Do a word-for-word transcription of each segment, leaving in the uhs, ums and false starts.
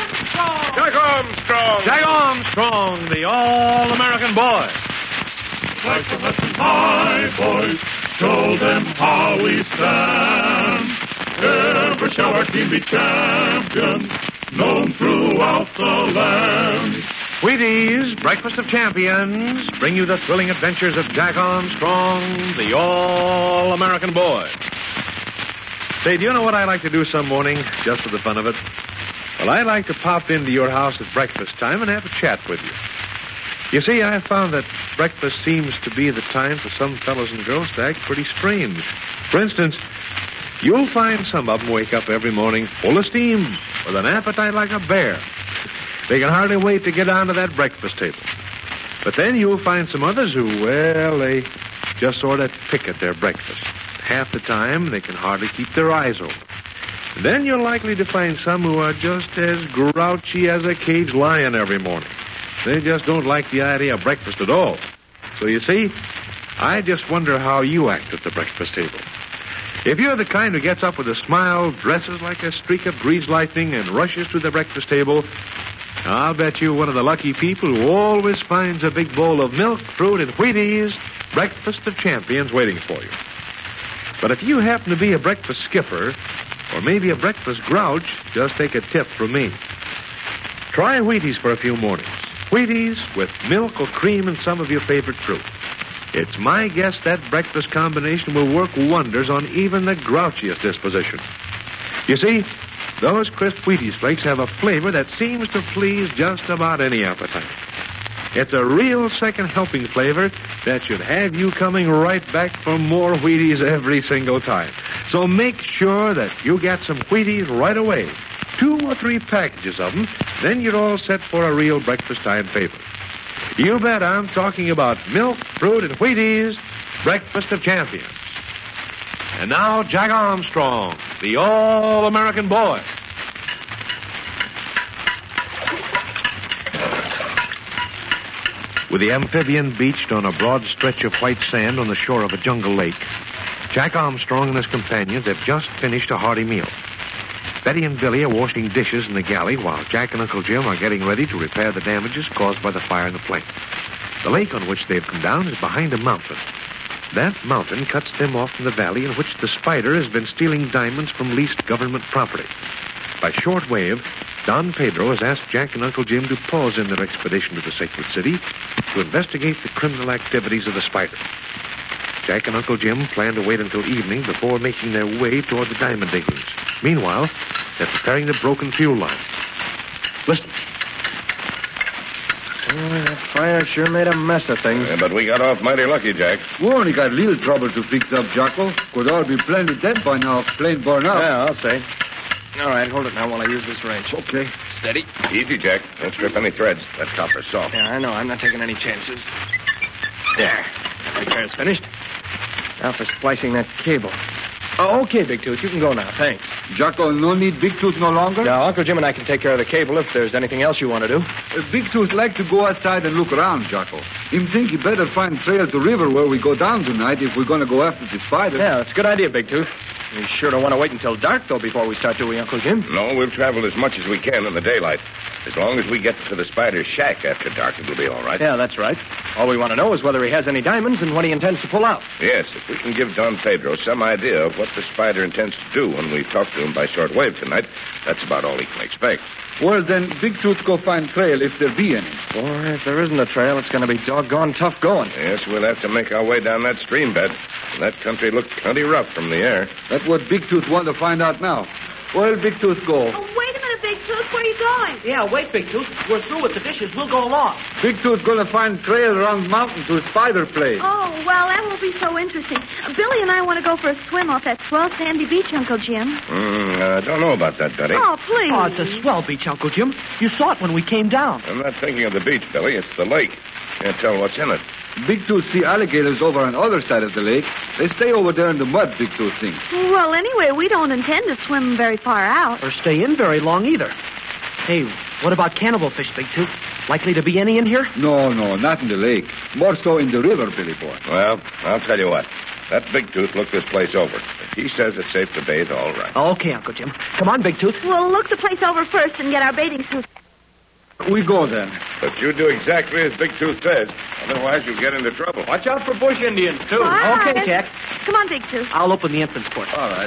Armstrong! Jack Armstrong! Jack Armstrong, the All-American Boy. Like the lessons, my boys, show them how we stand. Ever shall our team be champions, known throughout the land. Wheaties, Breakfast of Champions, bring you the thrilling adventures of Jack Armstrong, the All-American Boy. Say, do you know what I like to do some morning, just for the fun of it? Well, I like to pop into your house at breakfast time and have a chat with you. You see, I found that breakfast seems to be the time for some fellows and girls to act pretty strange. For instance, you'll find some of them wake up every morning full of steam, with an appetite like a bear. They can hardly wait to get down to that breakfast table. But then you'll find some others who, well, they just sort of pick at their breakfast. Half the time, they can hardly keep their eyes open. And then you're likely to find some who are just as grouchy as a caged lion every morning. They just don't like the idea of breakfast at all. So you see, I just wonder how you act at the breakfast table. If you're the kind who gets up with a smile, dresses like a streak of greased lightning, and rushes to the breakfast table, I'll bet you're one of the lucky people who always finds a big bowl of milk, fruit, and Wheaties, Breakfast of Champions, waiting for you. But if you happen to be a breakfast skipper, or maybe a breakfast grouch, just take a tip from me. Try Wheaties for a few mornings. Wheaties with milk or cream and some of your favorite fruit. It's my guess that breakfast combination will work wonders on even the grouchiest disposition. You see, those crisp Wheaties flakes have a flavor that seems to please just about any appetite. It's a real second helping flavor that should have you coming right back for more Wheaties every single time. So make sure that you get some Wheaties right away. Two or three packages of them, then you're all set for a real breakfast time favorite. You bet I'm talking about milk, fruit, and Wheaties, Breakfast of Champions. And now, Jack Armstrong, the All-American Boy. With the amphibian beached on a broad stretch of white sand on the shore of a jungle lake, Jack Armstrong and his companions have just finished a hearty meal. Betty and Billy are washing dishes in the galley while Jack and Uncle Jim are getting ready to repair the damages caused by the fire in the plane. The lake on which they've come down is behind a mountain. That mountain cuts them off from the valley in which the Spider has been stealing diamonds from leased government property. By shortwave, Don Pedro has asked Jack and Uncle Jim to pause in their expedition to the Sacred City to investigate the criminal activities of the Spider. Jack and Uncle Jim plan to wait until evening before making their way toward the diamond diggings. Meanwhile, they're preparing the broken fuel line. Listen. Oh, that fire sure made a mess of things. Yeah, but we got off mighty lucky, Jack. We only got little trouble to fix up, Jocko. Could all be plenty dead by now if plane burn up. Yeah, I'll say. All right, hold it now while I use this wrench. Okay. Steady. Easy, Jack. Don't strip any threads. That copper's soft. Yeah, I know. I'm not taking any chances. There. That repair's finished. Now for splicing that cable. Oh, okay, Big Tooth. You can go now. Thanks. Jocko, no need Big Tooth no longer? Now, Uncle Jim and I can take care of the cable if there's anything else you want to do. Uh, Big Tooth like to go outside and look around, Jocko. Him think he better find trail to river where we go down tonight if we're going to go after the Spider. Yeah, that's a good idea, Big Tooth. We sure don't want to wait until dark, though, before we start, do we, Uncle Jim? No, we'll travel as much as we can in the daylight. As long as we get to the Spider's shack after dark, it'll be all right. Yeah, that's right. All we want to know is whether he has any diamonds and when he intends to pull out. Yes, if we can give Don Pedro some idea of what the Spider intends to do when we talk to him by shortwave tonight, that's about all he can expect. Well, then, Big Tooth go find trail if there be any. Boy, if there isn't a trail, it's going to be doggone tough going. Yes, we'll have to make our way down that stream bed. That country looked plenty rough from the air. That's what Big Tooth want to find out now. Well, Big Tooth, go. Oh, wait a minute, Big Tooth. Where are you going? Yeah, wait, Big Tooth. We're through with the dishes. We'll go along. Big Tooth gonna find trail around mountain to Spider place. Oh, well, that will be so interesting. Billy and I want to go for a swim off that swell sandy beach, Uncle Jim. Mm, uh, don't know about that, Betty. Oh, please. Oh, it's a swell beach, Uncle Jim. You saw it when we came down. I'm not thinking of the beach, Billy. It's the lake. Can't tell what's in it. Big Tooth see alligators over on the other side of the lake. They stay over there in the mud, Big Tooth thinks. Well, anyway, we don't intend to swim very far out. Or stay in very long either. Hey, what about cannibal fish, Big Tooth? Likely to be any in here? No, no, not in the lake. More so in the river, Billy boy. Well, I'll tell you what. Let Big Tooth look this place over. If he says it's safe to bathe, all right. Okay, Uncle Jim. Come on, Big Tooth. We'll look the place over first and get our bathing suits. We go then. But you do exactly as Big Tooth says. Otherwise, you'll get into trouble. Watch out for bush Indians, too. All right. Okay, Jack. Come on, Big Tooth. I'll open the entrance port. All right.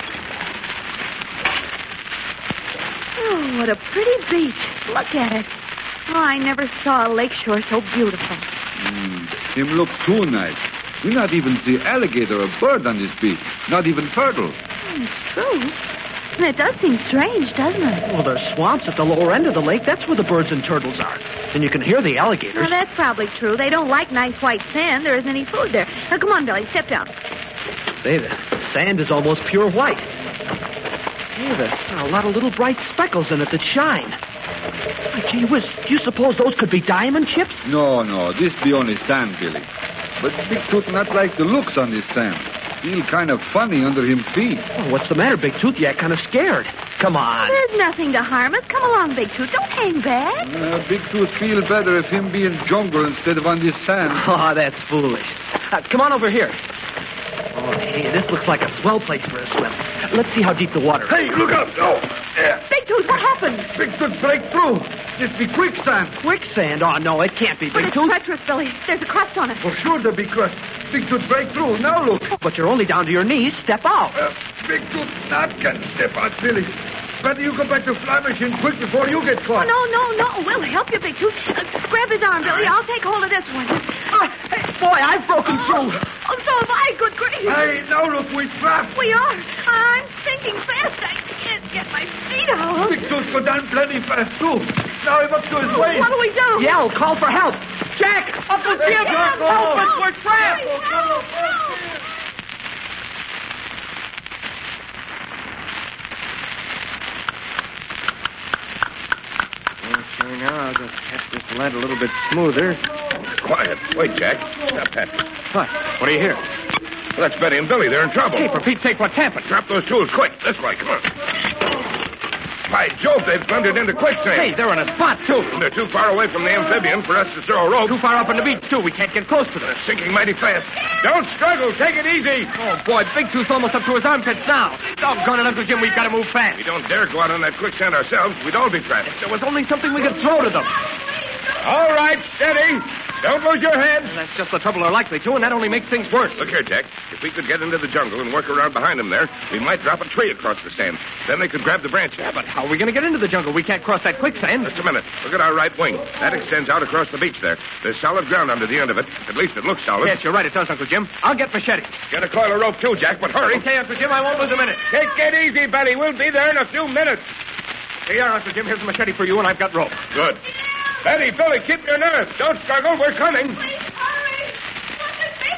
Oh, what a pretty beach. Look at it. Oh, I never saw a lakeshore so beautiful. Mm, him look too nice. We not even see alligator or bird on this beach. Not even turtle. Oh, it's true. It does seem strange, doesn't it? Well, there's swamps at the lower end of the lake. That's where the birds and turtles are. And you can hear the alligators. Well, that's probably true. They don't like nice white sand. There isn't any food there. Now, come on, Billy. Step down. Say, the sand is almost pure white. Hey, there are a lot of little bright speckles in it that shine. Oh, gee whiz, do you suppose those could be diamond chips? No, no, this be only sand, Billy. But Big Tooth not like the looks on this sand. Feel kind of funny under him feet. Oh, what's the matter, Big Tooth? You act kind of scared. Come on. There's nothing to harm us. Come along, Big Tooth. Don't hang back. Uh, Big Tooth feel better if him be in jungle instead of on this sand. Oh, that's foolish. Uh, come on over here. Oh, hey, this looks like a swell place for a swim. Let's see how deep the water is. Hey, look out! Oh, yeah. Big Tooth, what happened? Big Tooth break through. This be quicksand. Quicksand? Oh, no, it can't be, But Big it's Tooth. treacherous, Billy. There's a crust on it. For sure there be crust. Big Tooth break through. Now look. But you're only down to your knees. Step out. Uh, Big Tooth not can step out, Billy. Better you go back to fly machine quick before you get caught. No, no, no. We'll help you, Big Tooth. Uh, grab his arm, Billy. I'll take hold of this one. Uh, hey, boy, I've broken through. Oh, so have I. Good grief. Hey, now look, we trapped. We are. I'm sinking fast. I can't get my feet out. Big Tooth go down plenty fast, too. Now him up to his waist. What do we do? Yell, call for help. Jack, Uncle Jim, Jack, help us. help. We're trapped. Help, help, help. Okay, now I'll just tap this lead a little bit smoother. Quiet. Wait, Jack. Stop that. What? What do you hear? Well, that's Betty and Billy. They're in trouble. Hey, for Pete's sake, what's happened? Drop those tools quick. This way. Come on. By Jove, they've blundered into quicksand. Hey, they're in a spot, too. They're too far away from the amphibian for us to throw a rope. Too far up on the beach, too. We can't get close to them. They're sinking mighty fast. Don't struggle. Take it easy. Oh, boy, Big Tooth's almost up to his armpits now. Doggone it, Uncle Jim, we've got to move fast. We don't dare go out on that quicksand ourselves. We'd all be trapped. There was only something we could throw to them. All right, steady. Don't lose your head. That's just the trouble they're likely to, and that only makes things worse. Look here, Jack. If we could get into the jungle and work around behind them there, we might drop a tree across the sand. Then they could grab the branches. Yeah, but how are we going to get into the jungle? We can't cross that quicksand. Just a minute. Look at our right wing. That extends out across the beach there. There's solid ground under the end of it. At least it looks solid. Yes, you're right. It does, Uncle Jim. I'll get machete. Get a coil of rope, too, Jack, but hurry. Okay, Uncle Jim, I won't lose a minute. Take it easy, Betty. We'll be there in a few minutes. Here you are, Uncle Jim. Here's a machete for you, and I've got rope. Good. Betty, Billy, keep your nerve. Don't struggle. We're coming. Please hurry. What's the big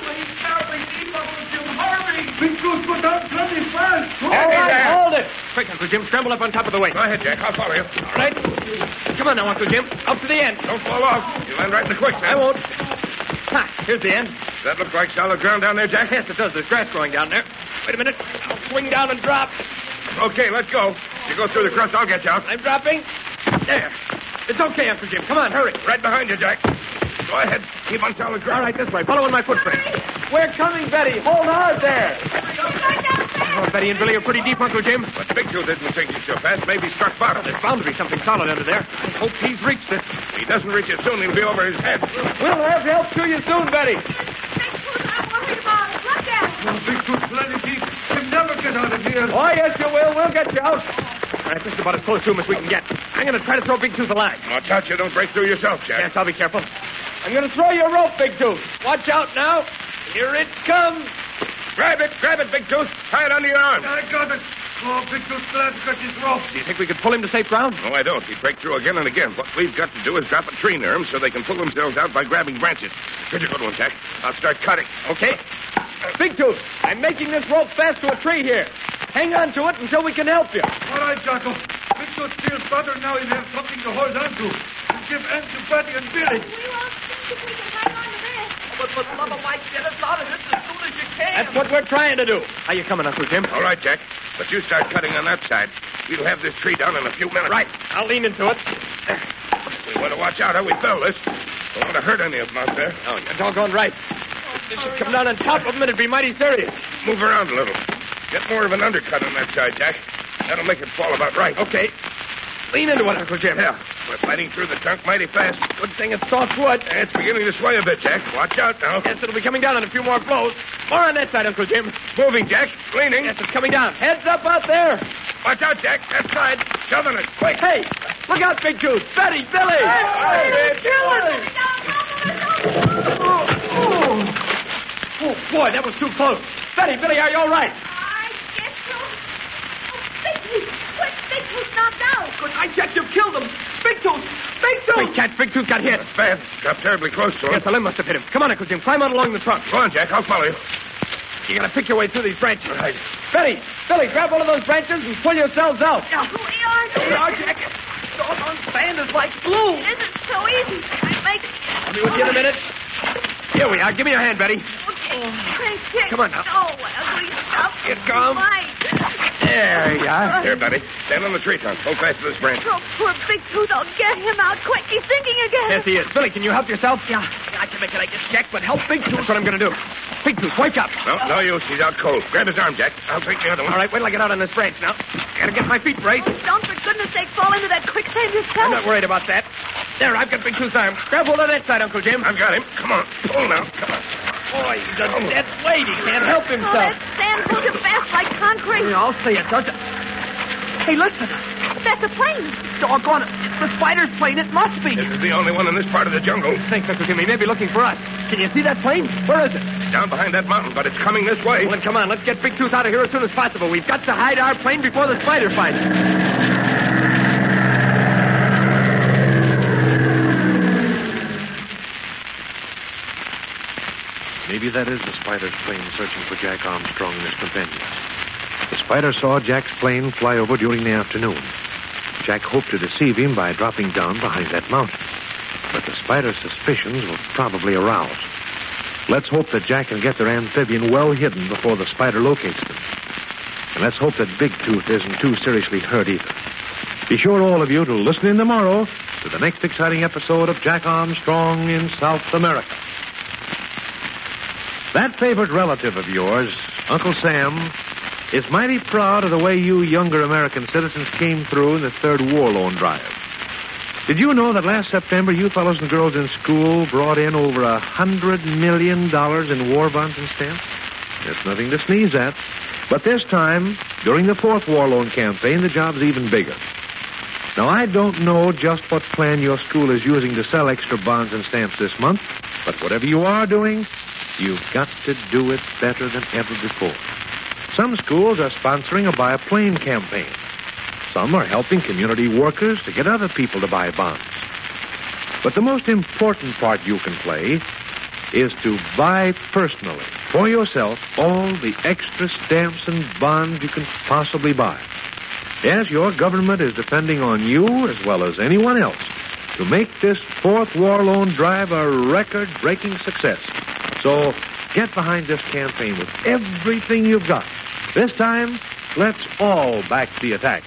Hurry. Big Tooth go down plenty fast. All Steady right, there. hold it. Quick, Uncle Jim, scramble up on top of the weight. Go ahead, Jack. I'll follow you. All right. Come on now, Uncle Jim. Up to the end. Don't fall off. You'll land right in the quicksand. I won't. Ha, here's the end. Does that look like solid ground down there, Jack? Yes, it does. There's grass growing down there. Wait a minute. I'll swing down and drop. Okay, let's go. You go through the crust, I'll get you out. I'm dropping. There. It's okay, Uncle Jim. Come on, hurry. Right behind you, Jack. Go ahead. Keep on solid ground. All right, this way. Follow in my footprints. We're coming, Betty. Hold hard there. Oh, Betty and Billy are pretty deep, Uncle Jim. But Big Tooth isn't sinking so fast. Maybe struck bottom. There's bound to be something solid under there. I hope he's reached it. If he doesn't reach it soon, he'll be over his head. We'll have help to you soon, Betty. Big Tooth, I'm worried about it. Look at Oh, Big Tooth plenty deep. He'll never get out of here. Oh, yes, you will. We'll get you out. All right, this is about as close to him as we can get. I'm going to try to throw Big Tooth a line. Watch out you don't break through yourself, Jack. Yes, I'll be careful. I'm going to throw you a rope, Big Tooth. Watch out now. Here it comes. Grab it, grab it, Big Tooth. Tie it under your arm. I got it. Oh, Big Tooth glad to got his rope. Do you think we could pull him to safe ground? No, I don't. He'd break through again and again. What we've got to do is drop a tree near him so they can pull themselves out by grabbing branches. Here's a good one, Jack. I'll start cutting. Okay. Big Tooth, I'm making this rope fast to a tree here. Hang on to it until we can help you. All right, Jocko. Big Tooth feels better now. He'll have something to hold on to. And give end to Betty and Billy. We won't think if we can hang on to this. But, but, Mama might get us out of this as soon as you can. That's what we're trying to do. How you coming, Uncle Jim? All right, Jack. But you start cutting on that side. We'll have this tree down in a few minutes. Right. I'll lean into it. We want to watch out how we fell this. Don't want to hurt any of them out there. Oh, you're doggone right. This should come down on top of him, and it'd be mighty serious. Move around a little. Get more of an undercut on that side, Jack. That'll make it fall about right. Okay. Lean into it, Uncle Jim. Yeah, we're fighting through the trunk mighty fast. Good thing it's soft wood. It's beginning to sway a bit, Jack. Watch out now. Yes, it'll be coming down on a few more blows. More on that side, Uncle Jim. Moving, Jack. Leaning. Yes, it's coming down. Heads up out there. Watch out, Jack. That side. Shoving it. Quick. Hey, look out, Big Tooth. Betty, Billy. Hey, Billy. Oh, oh. Oh, boy, that was too close. Betty, Billy, are you all right? I guess so. Oh, Big Tooth. Quick, Big Tooth knocked out. Good night, Jack. You've killed him. Big Tooth. Big Tooth. Wait, Cat, Big Tooth got hit. That's bad. Got terribly close to him. Yes, the limb must have hit him. Come on, Uncle Jim. Climb out along the trunk. Go on, Jack. I'll follow you. You gotta pick your way through these branches. Right. Betty, Billy, grab one of those branches and pull yourselves out. Now, who are Here we are, Jack. Doggone sand is like glue. It isn't so easy. I make it. I'll be with you in a minute. Here we are. Give me your hand, Betty. Okay, great kick. Come on now. Oh, what ugly stuff. Here it comes. Right. There you are. Here, Betty. Stand on the tree trunk. Hold fast to this branch. Oh, poor Big Tooth. I'll get him out quick. He's sinking again. Yes, he is. Billy, can you help yourself? Yeah. I can make it like this, Jack, but help Big Tooth. That's what I'm going to do. Big Tooth, wake up. No, no use. He's out cold. Grab his arm, Jack. I'll take the other one. All right, wait till I get out on this branch now. Gotta get my feet braced. Oh, don't, for goodness sake, fall into that quicksand yourself. I'm not worried about that. There, I've got Big Tooth's arm. Grab hold of that side, Uncle Jim. I've got him. Come on. Pull now. Come on. Boy, he's a dead weight. He can't help Oh, himself. that sand holds him fast like concrete. Yeah, I'll say it, does it? Hey, listen. That's a plane. Doggone it. It's the spider's plane. It must be. This is the only one in this part of the jungle. Thanks, Uncle Jim. He may be looking for us. Can you see that plane? Where is it? Down behind that mountain, but it's coming this way. Well, then come on. Let's get Big Tooth out of here as soon as possible. We've got to hide our plane before the spider finds it. Maybe that is the spider's plane searching for Jack Armstrong and his companions. The spider saw Jack's plane fly over during the afternoon. Jack hoped to deceive him by dropping down behind that mountain. But the spider's suspicions were probably aroused. Let's hope that Jack can get their amphibian well hidden before the spider locates them. And let's hope that Big Tooth isn't too seriously hurt either. Be sure, all of you, to listen in tomorrow to the next exciting episode of Jack Armstrong in South America. That favorite relative of yours, Uncle Sam, is mighty proud of the way you younger American citizens came through in the Third War Loan Drive. Did you know that last September you fellows and girls in school brought in over a hundred million dollars in war bonds and stamps? That's nothing to sneeze at. But this time, during the Fourth War Loan Campaign, the job's even bigger. Now, I don't know just what plan your school is using to sell extra bonds and stamps this month, but whatever you are doing, you've got to do it better than ever before. Some schools are sponsoring a Buy a Plane campaign. Some are helping community workers to get other people to buy bonds. But the most important part you can play is to buy personally, for yourself, all the extra stamps and bonds you can possibly buy. Yes, your government is depending on you, as well as anyone else, to make this Fourth War Loan Drive a record-breaking success. So get behind this campaign with everything you've got. This time, let's all back the attack.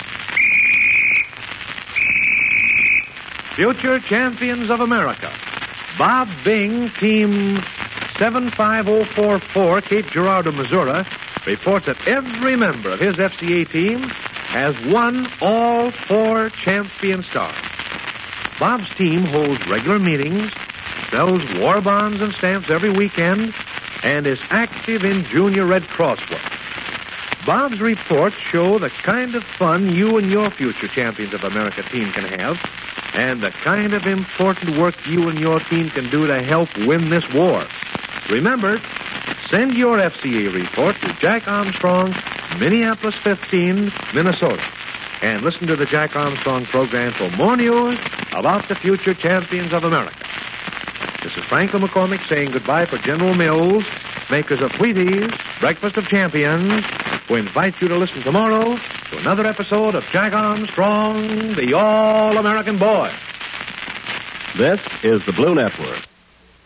Future champions of America. Bob Bing, team seven five oh four four, Cape Girardeau, Missouri, reports that every member of his F C A team has won all four champion stars. Bob's team holds regular meetings, sells war bonds and stamps every weekend, and is active in Junior Red Cross work. Bob's reports show the kind of fun you and your future champions of America team can have, and the kind of important work you and your team can do to help win this war. Remember, send your F C A report to Jack Armstrong, Minneapolis fifteen, Minnesota. And listen to the Jack Armstrong program for more news about the future champions of America. This is Franklin McCormick saying goodbye for General Mills, makers of Wheaties, Breakfast of Champions, who invite you to listen tomorrow to another episode of Jack Armstrong, the All-American Boy. This is the Blue Network.